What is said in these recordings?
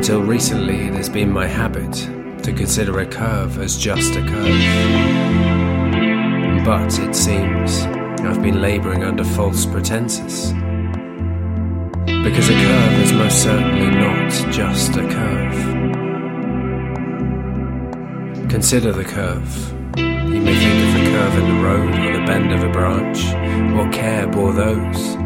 Until recently, it has been my habit to consider a curve as just a curve. But it seems I've been labouring under false pretenses. Because a curve is most certainly not just a curve. Consider the curve. You may think of the curve in the road or the bend of a branch. What care bore those?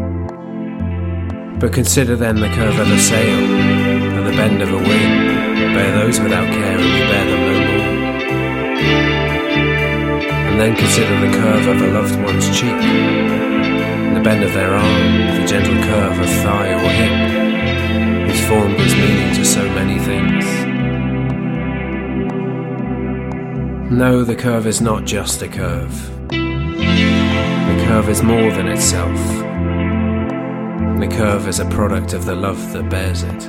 But consider then the curve of a sail and the bend of a wing. Bear those without care and you bear them no more. And then consider the curve of a loved one's cheek, the bend of their arm, the gentle curve of thigh or hip, whose form gives meaning to so many things. No, the curve is not just a curve. The curve is more than itself. The curve is a product of the love that bears it.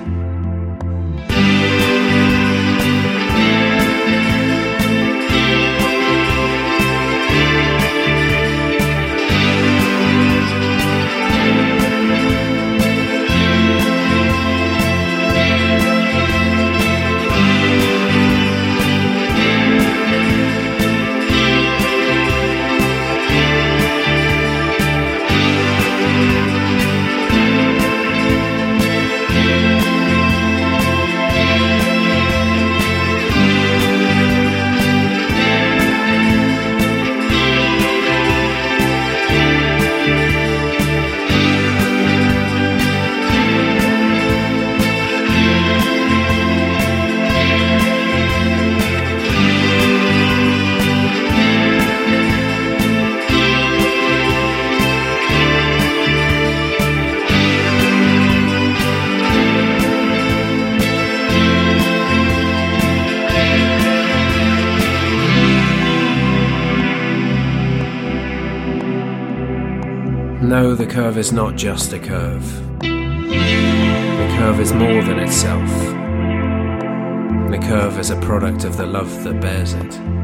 No, the curve is not just a curve. The curve is more than itself. The curve is a product of the love that bears it.